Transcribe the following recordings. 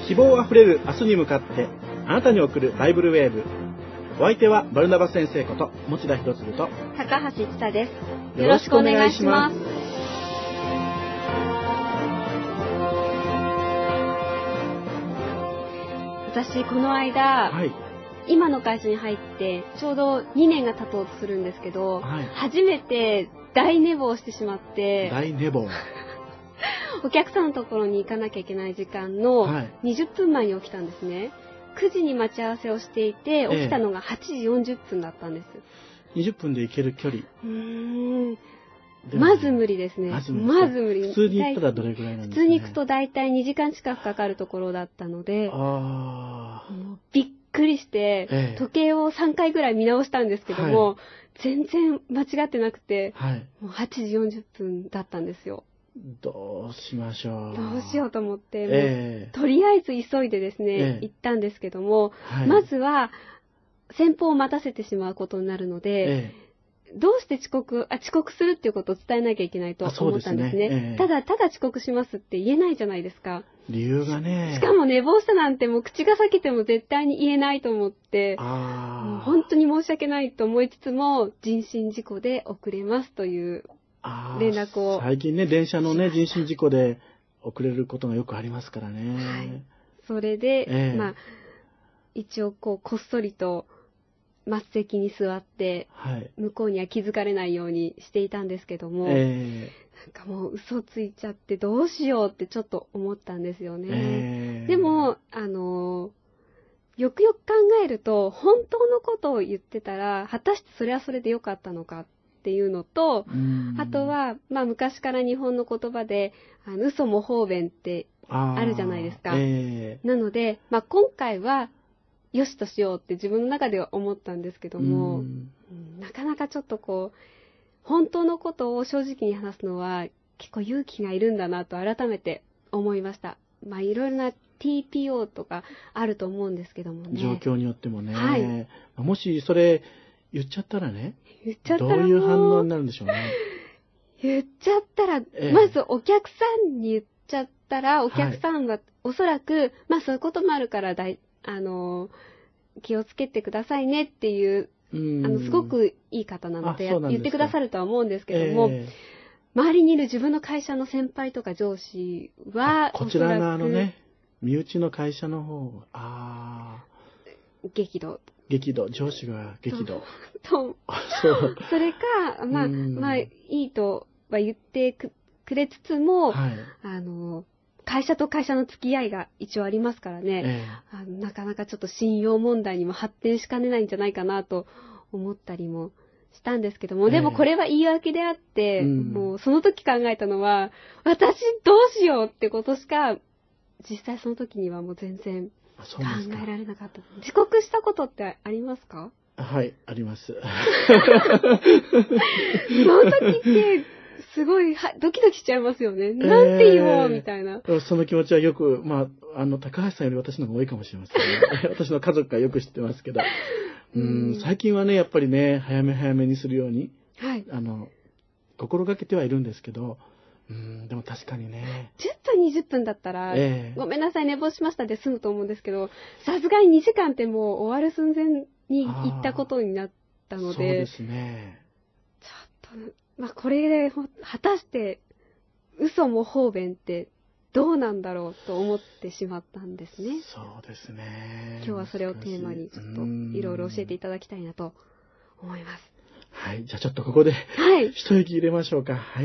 希望あふれる明日に向かってあなたに送るバイブルウェーブ。お相手はバルナバ先生こと持田博次と高橋千沙です。 よろしくお願いします。 私この間、 はい、 今の会社に入ってちょうど2年が経とうとするんですけど、 はい、 初めて大寝坊してしまって、 大寝坊お客さんのところに行かなきゃいけない時間の20分前に起きたんですね。9時に待ち合わせをしていて、起きたのが8時40分だったんです。 20分で行ける距離。 まず無理ですね。まず無理。 普通に行ったらどれぐらいなんですかね。 普通に行くと大体2時間近くかかるところだったので、もうびっくりして、時計を3回ぐらい見直したんですけども、全然間違ってなくて、もう8時40分だったんですよ。 どうしましょう。 どうしようと思って、とりあえず急いでですね、行ったんですけども、まずは先方を待たせてしまうことになるので、どうして遅刻するっていうことを伝えなきゃいけないと思ったんですね。ただ遅刻しますって言えないじゃないですか。 理由がね。 しかも寝坊したなんてもう口が裂けても絶対に言えないと思って、もう本当に申し訳ないと思いつつも、人身事故で遅れますという連絡を。 最近ね、電車のね、人身事故で遅れることがよくありますからね。 はい。それで、一応こっそりと末席に座って、向こうには気づかれないようにしていたんですけども、なんかもう嘘ついちゃってどうしようってちょっと思ったんですよね。でも、よくよく考えると、本当のことを言ってたら、果たしてそれはそれでよかったのかっていうのと、あとは、昔から日本の言葉で、嘘も方便ってあるじゃないですか。なので、今回は、よしとしようって自分の中では思ったんですけども、なかなかちょっと本当のことを正直に話すのは結構勇気がいるんだなと改めて思いました。いろいろな TPO とかあると思うんですけどもね。 状況によってもね。もしそれ言っちゃったらね、どういう反応になるんでしょうね。 言っちゃったら、まずお客さんに言っちゃったら、お客さんはおそらく、そういうこともあるから気をつけてくださいねっていう、すごくいい方なので、言ってくださるとは思うんですけども、周りにいる自分の会社の先輩とか上司は、 こちら側のね、身内の会社の方が、 激怒、 上司が激怒。 それか、いいとは言ってくれつつも、会社と会社の付き合いが一応ありますからね、なかなかちょっと信用問題にも発展しかねないんじゃないかなと思ったりもしたんですけども、でもこれは言い訳であって、もうその時考えたのは、私どうしようってことしか、実際その時にはもう全然考えられなかった。遅刻したことってありますか？ はい、あります。その時って、すごいドキドキしちゃいますよね。なんて言おうみたいな。 その気持ちはよく、高橋さんより私の方が多いかもしれませんね。私の家族がよく知ってますけど。最近はね、やっぱりね、早めにするように、心がけてはいるんですけど、でも確かにね。 10分、20分だったら、ごめんなさい、寝坊しましたで済むと思うんですけど、さすがに2時間ってもう終わる寸前に行ったことになったので、そうですね。 ちょっと、これで果たして嘘も方便ってどうなんだろうと思ってしまったんですね。 そうですね。 今日はそれをテーマにちょっといろいろ教えていただきたいなと思います。 はい、じゃあちょっとここで、一息入れましょうか。はい。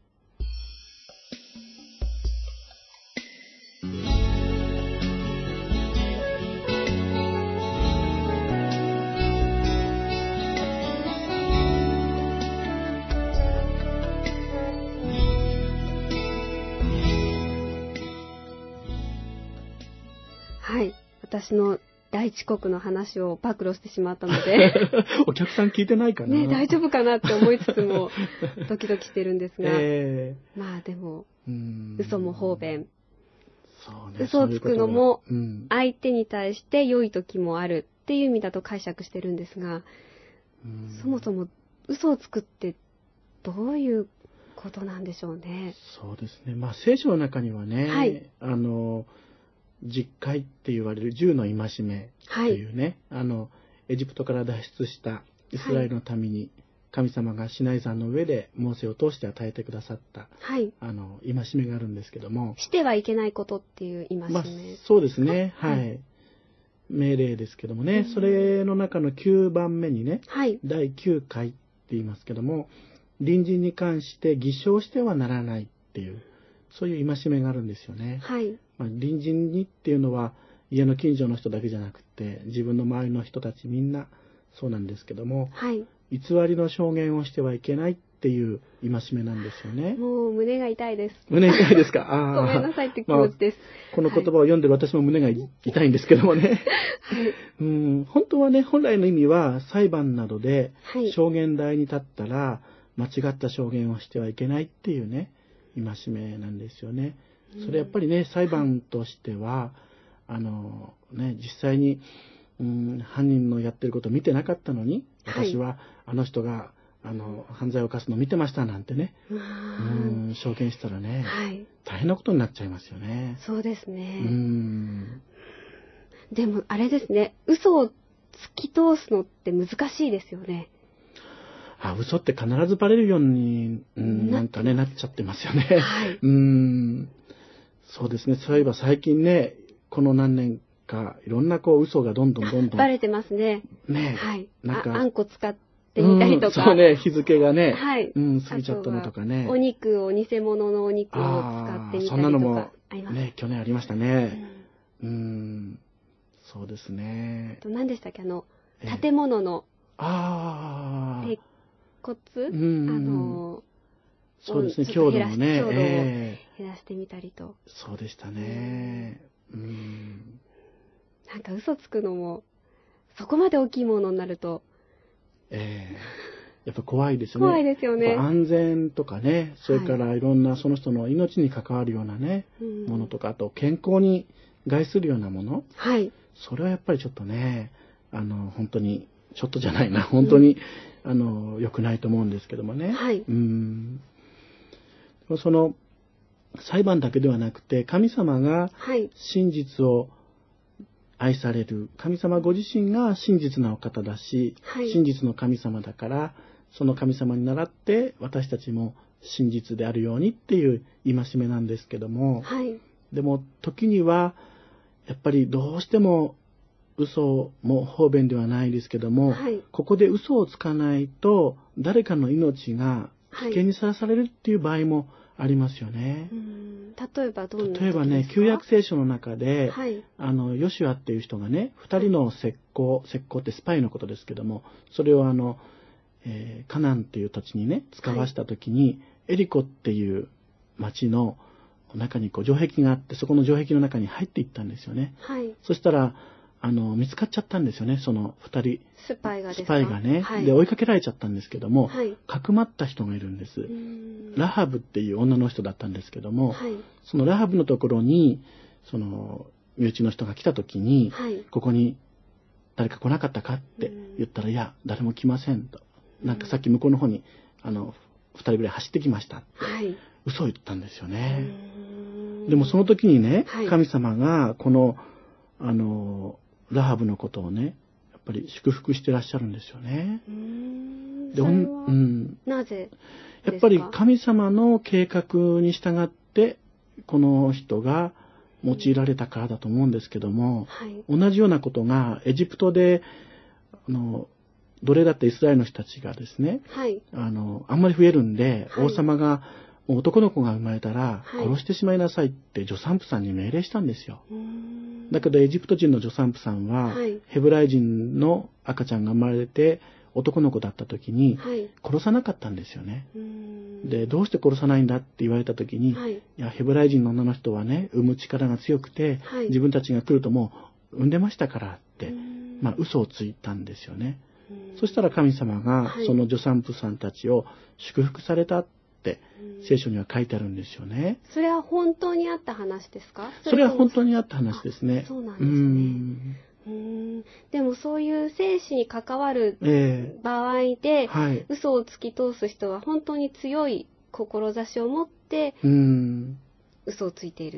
私の大遅刻の話を暴露してしまったのでお客さん聞いてないかな、 大丈夫かなって思いつつもドキドキしてるんですが、でも嘘も方便、嘘をつくのも相手に対して良い時もあるっていう意味だと解釈してるんですが、そもそも嘘をつくってどういうことなんでしょうね。 そうですね。聖書の中にはね、 十戒って言われる10の戒めというね、エジプトから脱出したイスラエルのために神様がシナイ山の上でモーセを通して与えてくださった、戒めがあるんですけども、 してはいけないことっていう戒め、 そうですね、命令ですけどもね、それの中の9番目にね、第9戒って言いますけども、隣人に関して偽証してはならないっていう、そういう戒めがあるんですよね。隣人にっていうのは家の近所の人だけじゃなくて、自分の周りの人たちみんなそうなんですけども、偽りの証言をしてはいけないっていう戒めなんですよね。 もう胸が痛いです。 胸痛いですか。 ごめんなさいって気持ちです。 この言葉を読んでる私も胸が痛いんですけどもね。本当はね、本来の意味は裁判などで証言台に立ったら間違った証言をしてはいけないっていうね、戒めなんですよね。それやっぱりね、裁判としては、実際に犯人のやってることを見てなかったのに、私はあの人が犯罪を犯すのを見てましたなんてね、証言したらね、大変なことになっちゃいますよね。 そうですね。でもあれですね、嘘を突き通すのって難しいですよね。 嘘って必ずバレるように、なんかね、なっちゃってますよね。そうですね。そういえば最近ね、この何年かいろんな嘘がどんどんバレてますね。なんかあんこ使ってみたりとか、 そうね、日付がね、過ぎちゃったのとかね。 お肉を偽物のお肉を使ってみたりとか、 そんなのもね、去年ありましたね。そうですね。 何でしたっけ、建物の鉄骨、 そうですね、強度もね、 強度を減らしてみたりと。 そうでしたね。 なんか嘘つくのもそこまで大きいものになると、 やっぱ怖いですよね。 怖いですよね。 安全とかね、それからいろんなその人の命に関わるようなね、ものとか、あと健康に害するようなもの、それはやっぱりちょっとね、本当にちょっとじゃないな、本当に、良くないと思うんですけどもね。その裁判だけではなくて、神様が真実を愛される、神様ご自身が真実なお方だし、真実の神様だから、その神様に倣って私たちも真実であるようにっていう戒めなんですけども、でも時にはやっぱりどうしても嘘も方便ではないですけども、ここで嘘をつかないと誰かの命が危険にさらされるっていう場合もありますよね。 例えばどんな時ですか？ 例えばね、旧約聖書の中で、ヨシュアっていう人がね、2人の石膏ってスパイのことですけども、それをカナンっていう土地にね、使わした時に、エリコっていう町の中に城壁があって、そこの城壁の中に入っていったんですよね。そしたら見つかっちゃったんですよね、その2人。 スパイがね。で、追いかけられちゃったんですけども、かくまった人がいるんです。ラハブっていう女の人だったんですけども、そのラハブのところに、その身内の人が来た時に、ここに誰か来なかったかって言ったら、いや、誰も来ませんと。なんかさっき向こうの方に、2人ぐらい走ってきましたって、嘘を言ったんですよね。でもその時にね、神様がこの、ラハブのことをね、やっぱり祝福してらっしゃるんですよね。 それはなぜですか？ やっぱり神様の計画に従ってこの人が用いられたからだと思うんですけども、同じようなことがエジプトで奴隷だったイスラエルの人たちがですね、あんまり増えるんで、王様が男の子が生まれたら殺してしまいなさいって助産婦さんに命令したんですよ。だけどエジプト人の助産婦さんは、ヘブライ人の赤ちゃんが生まれて男の子だった時に殺さなかったんですよね。で、どうして殺さないんだって言われた時に、いや、ヘブライ人の女の人はね、産む力が強くて、自分たちが来るともう産んでましたからって、嘘をついたんですよね。そしたら神様がその助産婦さんたちを祝福されたって聖書には書いてあるんですよね。 それは本当にあった話ですか？ それは本当にあった話ですね。 そうなんですね。でもそういう生死に関わる場合で、嘘を突き通す人は本当に強い志を持って嘘をついている。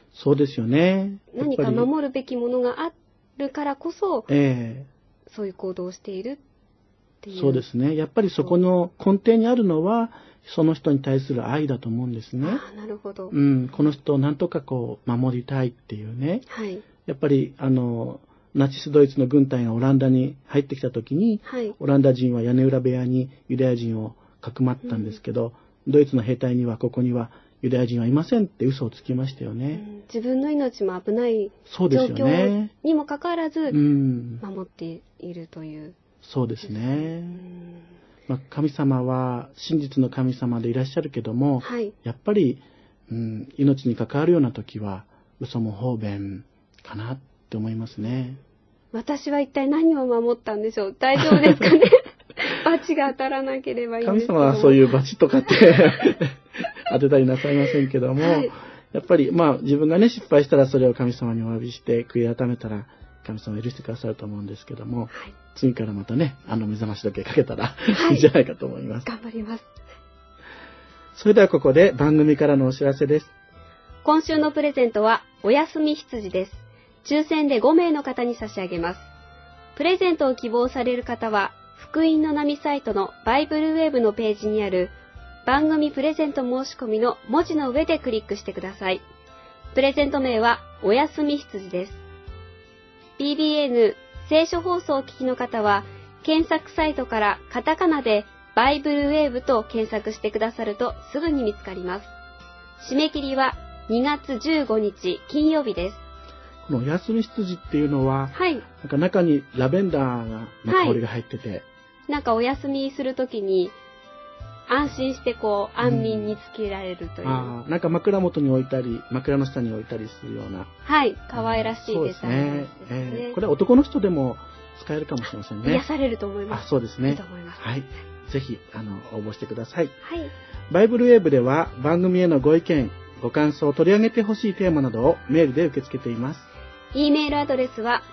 そうですよね。 何か守るべきものがあるからこそ、そういう行動をしているっていう。 そうですね。やっぱりそこの根底にあるのは、その人に対する愛だと思うんですね。 なるほど。 この人をなんとか守りたいっていうね。はい。やっぱり、ナチスドイツの軍隊がオランダに入ってきた時に、はい、オランダ人は屋根裏部屋にユダヤ人をかくまったんですけど、ドイツの兵隊にはここにはユダヤ人はいませんって嘘をつきましたよね。 自分の命も危ない状況にもかかわらず、守っているという。 そうですね。神様は真実の神様でいらっしゃるけども、はい、やっぱり、命に関わるような時は嘘も方便かなって思いますね。 私は一体何を守ったんでしょう。大丈夫ですかね。バチが当たらなければいいんですけど。 神様はそういうバチとかって当てたりなさいませんけども、はい、やっぱり自分がね失敗したらそれを神様にお詫びして悔い改めたら神様は許してくださると思うんですけども、はい、次からまたね目覚まし時計かけたら、いいんじゃないかと思います。 頑張ります。 それではここで番組からのお知らせです。 今週のプレゼントはおやすみ羊です。抽選で5名の方に差し上げます。プレゼントを希望される方は福音の波サイトのバイブルウェーブのページにある番組プレゼント申し込みの文字の上でクリックしてください。プレゼント名はおやすみ羊です。BBN 聖書放送をお聞きの方は検索サイトからカタカナでバイブルウェーブと検索してくださるとすぐに見つかります。締め切りは2月15日金曜日です。 このおやすみ羊っていうのは、はい、なんか中にラベンダーの香りが入ってて、はい、 なんかお休みするときに安心して安眠につけられるという、 なんか枕元に置いたり枕の下に置いたりするような、 はい、可愛らしいデザインですね。 これは男の人でも使えるかもしれませんね。 癒されると思います。 そうですね。 いいと思います。 はい、ぜひ応募してください。 はい。 バイブルウェーブでは番組へのご意見ご感想を取り上げてほしいテーマなどをメールで受け付けています。 E メールアドレスは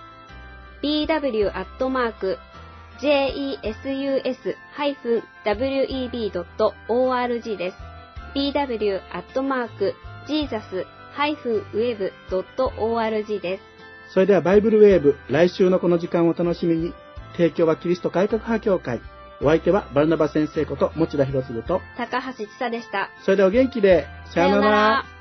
bw@jesus-web.org です。bw@jesus-web.org です。 それではバイブルウェーブ、来週のこの時間をお楽しみに。提供はキリスト改革派協会。お相手はバルナバ先生こと持田博次と高橋千佐でした。 それではお元気で。さようなら。